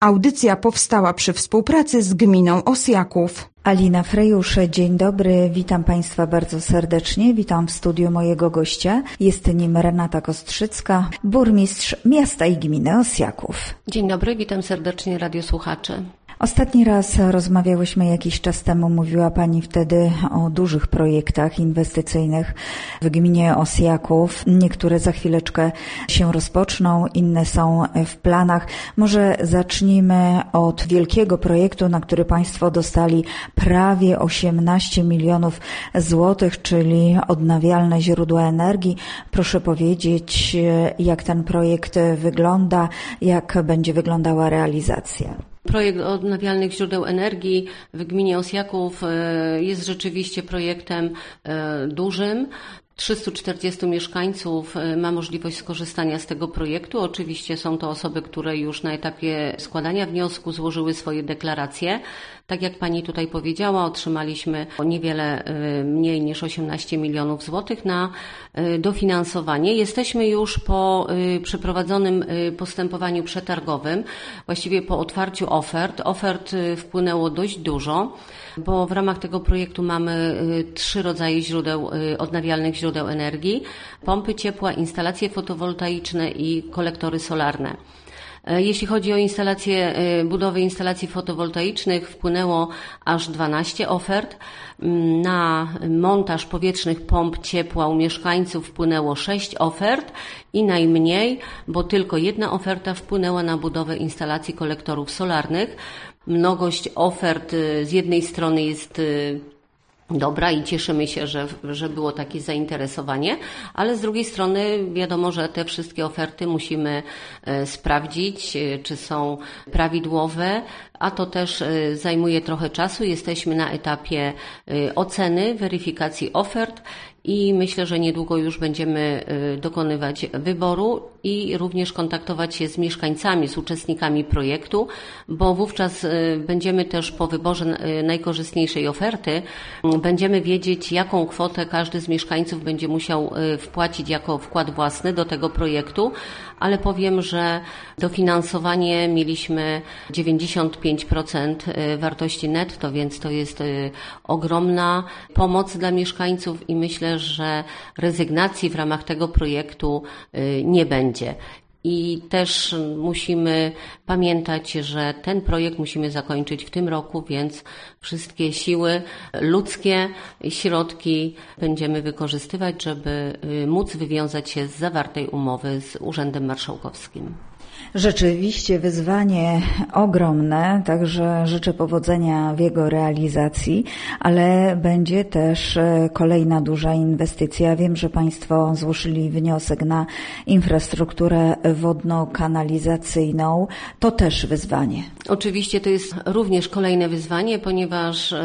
Audycja powstała przy współpracy z gminą Osjaków. Alina Frejusz, dzień dobry, witam Państwa bardzo serdecznie, witam w studiu mojego gościa. Jest nim Renata Kostrzycka, burmistrz miasta i gminy Osjaków. Dzień dobry, witam serdecznie radiosłuchaczy. Ostatni raz rozmawiałyśmy jakiś czas temu, mówiła Pani wtedy o dużych projektach inwestycyjnych w gminie Osjaków. Niektóre za chwileczkę się rozpoczną, inne są w planach. Może zacznijmy od wielkiego projektu, na który Państwo dostali prawie 18 milionów złotych, czyli odnawialne źródła energii. Proszę powiedzieć, jak ten projekt wygląda, jak będzie wyglądała realizacja. Projekt odnawialnych źródeł energii w gminie Osjaków jest rzeczywiście projektem dużym. 340 mieszkańców ma możliwość skorzystania z tego projektu. Oczywiście są to osoby, które już na etapie składania wniosku złożyły swoje deklaracje. Tak jak Pani tutaj powiedziała, otrzymaliśmy niewiele mniej niż 18 milionów złotych na dofinansowanie. Jesteśmy już po przeprowadzonym postępowaniu przetargowym, właściwie po otwarciu ofert. Ofert wpłynęło dość dużo, bo w ramach tego projektu mamy 3 rodzaje odnawialnych źródeł energii: pompy ciepła, instalacje fotowoltaiczne i kolektory solarne. Jeśli chodzi o budowę instalacji fotowoltaicznych, wpłynęło aż 12 ofert. Na montaż powietrznych pomp ciepła u mieszkańców wpłynęło 6 ofert i najmniej, bo tylko 1 oferta wpłynęła na budowę instalacji kolektorów solarnych. Mnogość ofert z jednej strony jest dobra i cieszymy się, że było takie zainteresowanie, ale z drugiej strony wiadomo, że te wszystkie oferty musimy sprawdzić, czy są prawidłowe, a to też zajmuje trochę czasu. Jesteśmy na etapie oceny, weryfikacji ofert i myślę, że niedługo już będziemy dokonywać wyboru i również kontaktować się z mieszkańcami, z uczestnikami projektu, bo wówczas będziemy też po wyborze najkorzystniejszej oferty, będziemy wiedzieć, jaką kwotę każdy z mieszkańców będzie musiał wpłacić jako wkład własny do tego projektu, ale powiem, że dofinansowanie mieliśmy 95% wartości netto, więc to jest ogromna pomoc dla mieszkańców i myślę, że rezygnacji w ramach tego projektu nie będzie. I też musimy pamiętać, że ten projekt musimy zakończyć w tym roku, więc wszystkie siły ludzkie, środki będziemy wykorzystywać, żeby móc wywiązać się z zawartej umowy z Urzędem Marszałkowskim. Rzeczywiście wyzwanie ogromne, także życzę powodzenia w jego realizacji, ale będzie też kolejna duża inwestycja. Wiem, że Państwo złożyli wniosek na infrastrukturę wodno-kanalizacyjną. To też wyzwanie. Oczywiście to jest również kolejne wyzwanie, ponieważ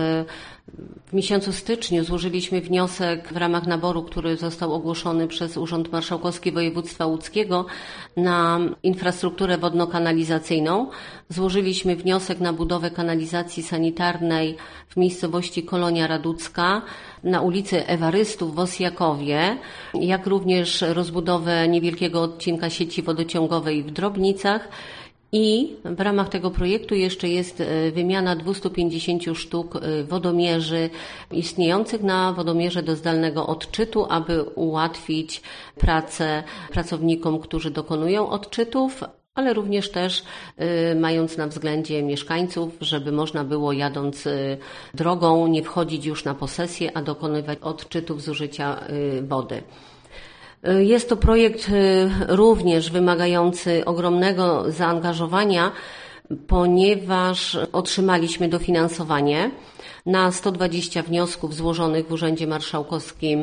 w miesiącu styczniu złożyliśmy wniosek w ramach naboru, który został ogłoszony przez Urząd Marszałkowski Województwa Łódzkiego na infrastrukturę wodno-kanalizacyjną. Złożyliśmy wniosek na budowę kanalizacji sanitarnej w miejscowości Kolonia Raducka na ulicy Ewarystów w Osjakowie, jak również rozbudowę niewielkiego odcinka sieci wodociągowej w Drobnicach. I w ramach tego projektu jeszcze jest wymiana 250 sztuk wodomierzy istniejących na wodomierze do zdalnego odczytu, aby ułatwić pracę pracownikom, którzy dokonują odczytów, ale również też mając na względzie mieszkańców, żeby można było jadąc drogą nie wchodzić już na posesję, a dokonywać odczytów zużycia wody. Jest to projekt również wymagający ogromnego zaangażowania, ponieważ otrzymaliśmy dofinansowanie na 120 wniosków złożonych w Urzędzie Marszałkowskim.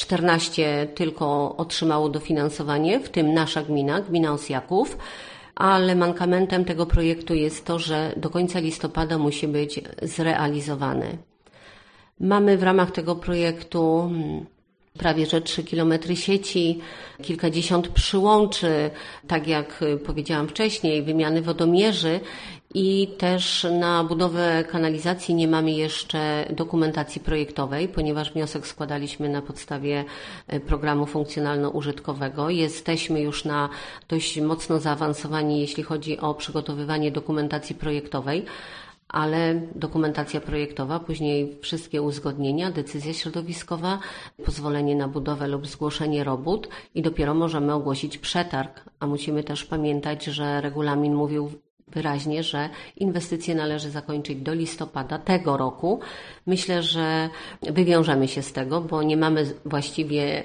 14 tylko otrzymało dofinansowanie, w tym nasza gmina, gmina Osjaków. Ale mankamentem tego projektu jest to, że do końca listopada musi być zrealizowany. Mamy w ramach tego projektu prawie że 3 kilometry sieci, kilkadziesiąt przyłączy, tak jak powiedziałam wcześniej, wymiany wodomierzy i też na budowę kanalizacji nie mamy jeszcze dokumentacji projektowej, ponieważ wniosek składaliśmy na podstawie programu funkcjonalno-użytkowego. Jesteśmy już na dość mocno zaawansowani, jeśli chodzi o przygotowywanie dokumentacji projektowej, ale dokumentacja projektowa, później wszystkie uzgodnienia, decyzja środowiskowa, pozwolenie na budowę lub zgłoszenie robót i dopiero możemy ogłosić przetarg. A musimy też pamiętać, że regulamin mówił wyraźnie, że inwestycje należy zakończyć do listopada tego roku. Myślę, że wywiążemy się z tego, bo nie mamy właściwie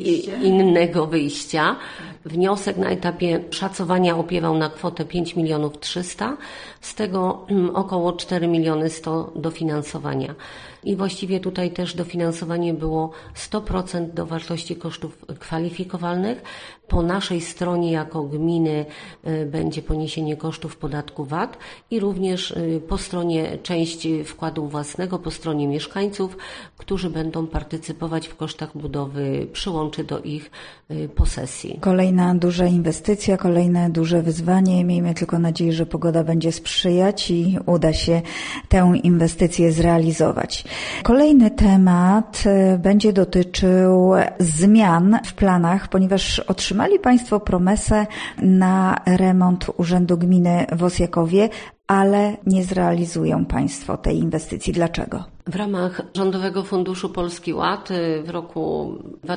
innego wyjścia. Wniosek na etapie szacowania opiewał na kwotę 5 300 000, z tego około 4 100 000 dofinansowania. I właściwie tutaj też dofinansowanie było 100% do wartości kosztów kwalifikowalnych. Po naszej stronie jako gminy będzie poniesienie kosztów podatku VAT i również po stronie część wkładu własnego, po stronie mieszkańców, którzy będą partycypować w kosztach budowy przyłączy do ich posesji. Kolejna duża inwestycja, kolejne duże wyzwanie. Miejmy tylko nadzieję, że pogoda będzie sprzyjać i uda się tę inwestycję zrealizować. Kolejny temat będzie dotyczył zmian w planach, ponieważ otrzymali Państwo promesę na remont Urzędu Gminy w Osjakowie, ale nie zrealizują Państwo tej inwestycji. Dlaczego? W ramach Rządowego Funduszu Polski Ład w roku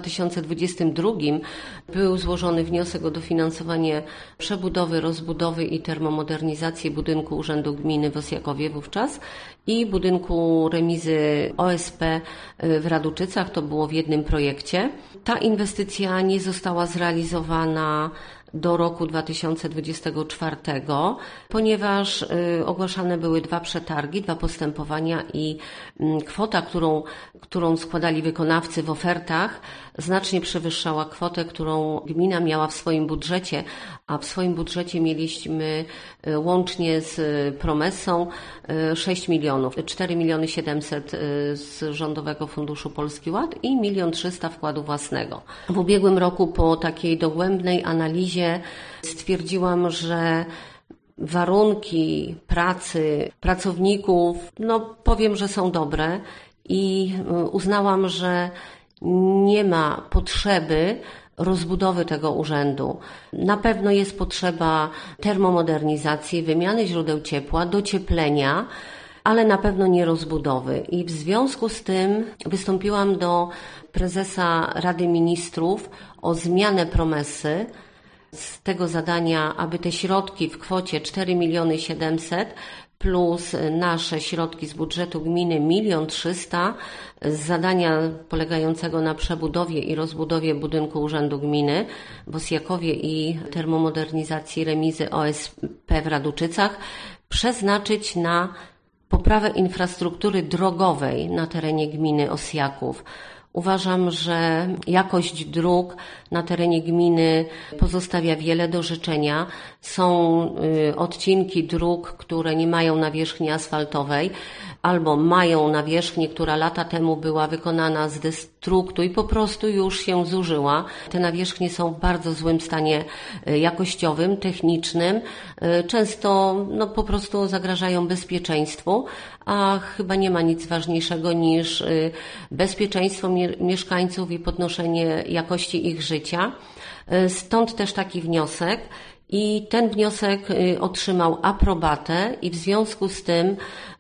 2022 był złożony wniosek o dofinansowanie przebudowy, rozbudowy i termomodernizacji budynku Urzędu Gminy w Osjakowie wówczas i budynku remizy OSP w Raduczycach. To było w jednym projekcie. Ta inwestycja nie została zrealizowana do roku 2024, ponieważ ogłaszane były 2 przetargi, 2 postępowania i kwota, którą składali wykonawcy w ofertach, znacznie przewyższała kwotę, którą gmina miała w swoim budżecie, a w swoim budżecie mieliśmy łącznie z promesą 6 milionów, 4 700 000 z Rządowego Funduszu Polski Ład i 1 300 000 wkładu własnego. W ubiegłym roku po takiej dogłębnej analizie stwierdziłam, że warunki pracy pracowników, powiem, że są dobre i uznałam, że nie ma potrzeby rozbudowy tego urzędu. Na pewno jest potrzeba termomodernizacji, wymiany źródeł ciepła, docieplenia, ale na pewno nie rozbudowy. I w związku z tym wystąpiłam do prezesa Rady Ministrów o zmianę promesy z tego zadania, aby te środki w kwocie 4 700 000 plus nasze środki z budżetu gminy 1 300 000 z zadania polegającego na przebudowie i rozbudowie budynku Urzędu Gminy w Osjakowie i termomodernizacji remizy OSP w Raduczycach przeznaczyć na poprawę infrastruktury drogowej na terenie gminy Osjaków. Uważam, że jakość dróg na terenie gminy pozostawia wiele do życzenia. Są odcinki dróg, które nie mają nawierzchni asfaltowej albo mają nawierzchnię, która lata temu była wykonana z destruktu i po prostu już się zużyła. Te nawierzchnie są w bardzo złym stanie jakościowym, technicznym. Często po prostu zagrażają bezpieczeństwu, a chyba nie ma nic ważniejszego niż bezpieczeństwo mieszkańców i podnoszenie jakości ich życia. Stąd też taki wniosek. I ten wniosek otrzymał aprobatę i w związku z tym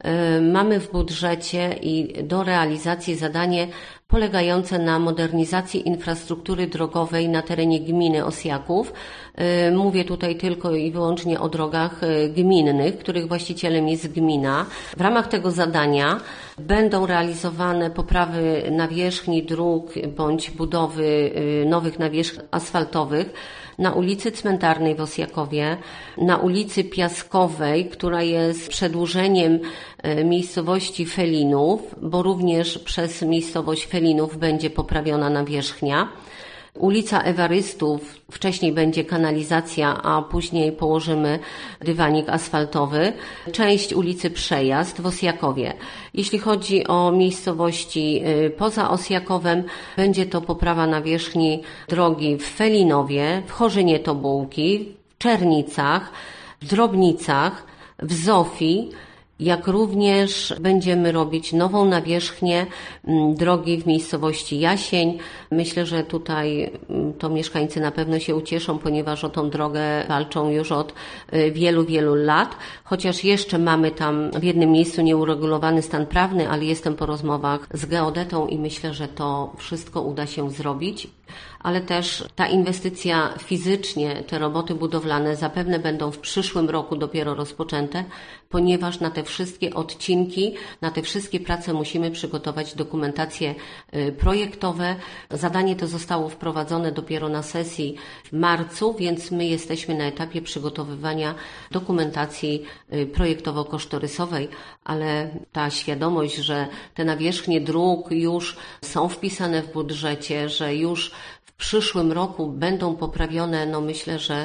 mamy w budżecie i do realizacji zadanie polegające na modernizacji infrastruktury drogowej na terenie gminy Osjaków. Mówię tutaj tylko i wyłącznie o drogach gminnych, których właścicielem jest gmina. W ramach tego zadania będą realizowane poprawy nawierzchni dróg bądź budowy nowych nawierzchni asfaltowych na ulicy Cmentarnej w Osjakowie, na ulicy Piaskowej, która jest przedłużeniem miejscowości Felinów, bo również przez miejscowość Felinów będzie poprawiona nawierzchnia. Ulica Ewarystów, wcześniej będzie kanalizacja, a później położymy dywanik asfaltowy. Część ulicy Przejazd w Osjakowie. Jeśli chodzi o miejscowości poza Osjakowem, będzie to poprawa nawierzchni drogi w Felinowie, w Chorzynie Tobułki, w Czernicach, w Drobnicach, w Zofii, jak również będziemy robić nową nawierzchnię drogi w miejscowości Jasień. Myślę, że tutaj to mieszkańcy na pewno się ucieszą, ponieważ o tą drogę walczą już od wielu, wielu lat. Chociaż jeszcze mamy tam w jednym miejscu nieuregulowany stan prawny, ale jestem po rozmowach z geodetą i myślę, że to wszystko uda się zrobić. Ale też ta inwestycja fizycznie, te roboty budowlane zapewne będą w przyszłym roku dopiero rozpoczęte, ponieważ na te wszystkie odcinki, na te wszystkie prace musimy przygotować dokumentacje projektowe. Zadanie to zostało wprowadzone dopiero na sesji w marcu, więc my jesteśmy na etapie przygotowywania dokumentacji projektowo-kosztorysowej, ale ta świadomość, że te nawierzchnie dróg już są wpisane w budżecie, że już w przyszłym roku będą poprawione, myślę, że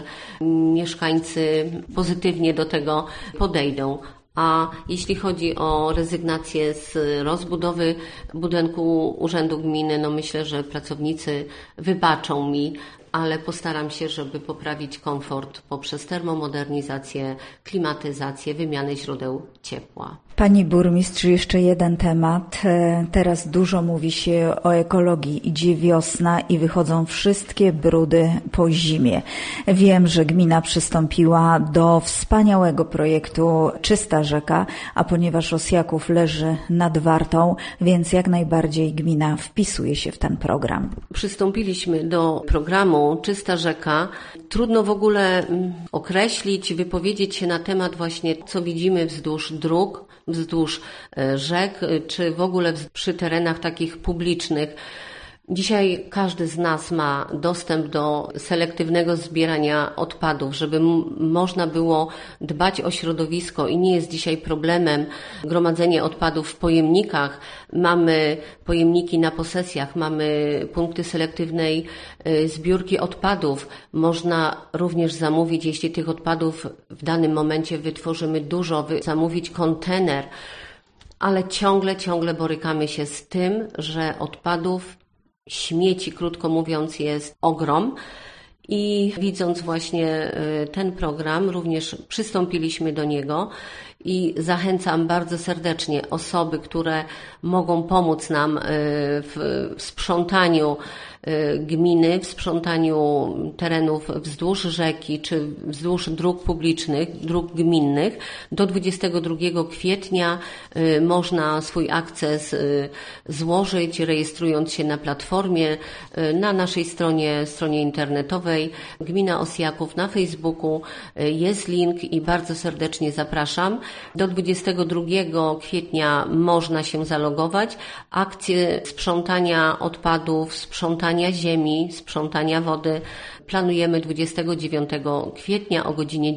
mieszkańcy pozytywnie do tego podejdą. A jeśli chodzi o rezygnację z rozbudowy budynku Urzędu Gminy, myślę, że pracownicy wybaczą mi, ale postaram się, żeby poprawić komfort poprzez termomodernizację, klimatyzację, wymianę źródeł ciepła. Pani burmistrz, jeszcze jeden temat. Teraz dużo mówi się o ekologii. Idzie wiosna i wychodzą wszystkie brudy po zimie. Wiem, że gmina przystąpiła do wspaniałego projektu Czysta Rzeka, a ponieważ Osjaków leży nad Wartą, więc jak najbardziej gmina wpisuje się w ten program. Przystąpiliśmy do programu Czysta Rzeka. Trudno w ogóle określić, wypowiedzieć się na temat właśnie, co widzimy wzdłuż dróg, wzdłuż rzek, czy w ogóle przy terenach takich publicznych. Dzisiaj każdy z nas ma dostęp do selektywnego zbierania odpadów, żeby można było dbać o środowisko i nie jest dzisiaj problemem gromadzenie odpadów w pojemnikach. Mamy pojemniki na posesjach, mamy punkty selektywnej zbiórki odpadów. Można również zamówić, jeśli tych odpadów w danym momencie wytworzymy dużo, zamówić kontener, ale ciągle borykamy się z tym, że odpadów, śmieci, krótko mówiąc, jest ogrom i widząc właśnie ten program, również przystąpiliśmy do niego i zachęcam bardzo serdecznie osoby, które mogą pomóc nam w sprzątaniu gminy, w sprzątaniu terenów wzdłuż rzeki czy wzdłuż dróg publicznych, dróg gminnych. Do 22 kwietnia można swój akces złożyć, rejestrując się na platformie, na naszej stronie internetowej Gmina Osjaków, na Facebooku jest link i bardzo serdecznie zapraszam. Do 22 kwietnia można się zalogować. Akcje sprzątania odpadów, sprzątania ziemi, sprzątania wody planujemy 29 kwietnia o godzinie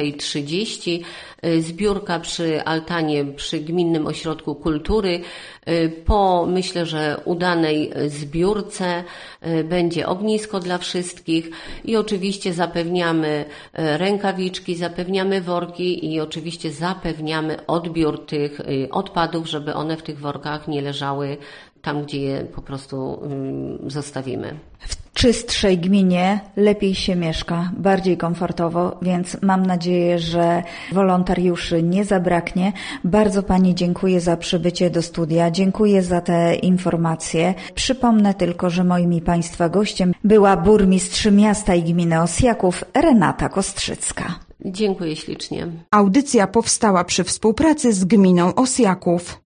9:30. Zbiórka przy altanie przy Gminnym Ośrodku Kultury. Po, myślę, że udanej zbiórce będzie ognisko dla wszystkich i oczywiście zapewniamy rękawiczki, zapewniamy worki i oczywiście zapewniamy odbiór tych odpadów, żeby one w tych workach nie leżały tam, gdzie je po prostu zostawimy. W czystszej gminie lepiej się mieszka, bardziej komfortowo, więc mam nadzieję, że wolontariuszy nie zabraknie. Bardzo Pani dziękuję za przybycie do studia, dziękuję za te informacje. Przypomnę tylko, że moim i Państwa gościem była burmistrz miasta i gminy Osjaków Renata Kostrzycka. Dziękuję ślicznie. Audycja powstała przy współpracy z gminą Osjaków.